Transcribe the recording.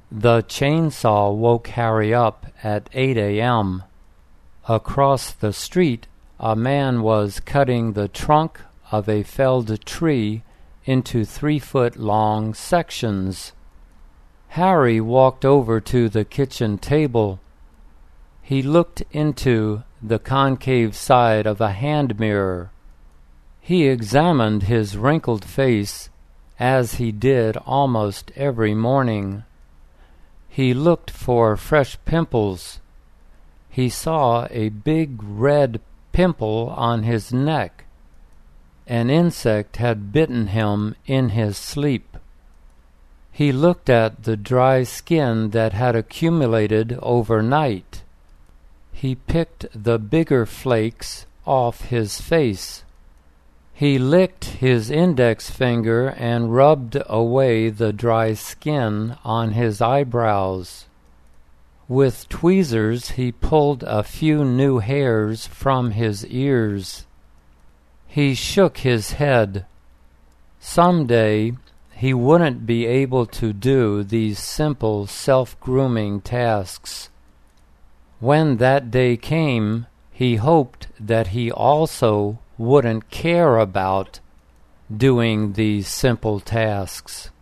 The chainsaw woke Harry up at 8 a.m. Across the street, a man was cutting the trunk of a felled tree into 3-foot-long sections. Harry walked over to the kitchen table. He looked into the concave side of a hand mirror. He examined his wrinkled face, as he did almost every morning. He looked for fresh pimples. He saw a big red pimple on his neck. An insect had bitten him in his sleep. He looked at the dry skin that had accumulated overnight. He picked the bigger flakes off his face. He licked his index finger and rubbed away the dry skin on his eyebrows. With tweezers he pulled a few new hairs from his ears. He shook his head. Someday he wouldn't be able to do these simple self-grooming tasks. When that day came, he hoped that he also wouldn't care about doing these simple tasks.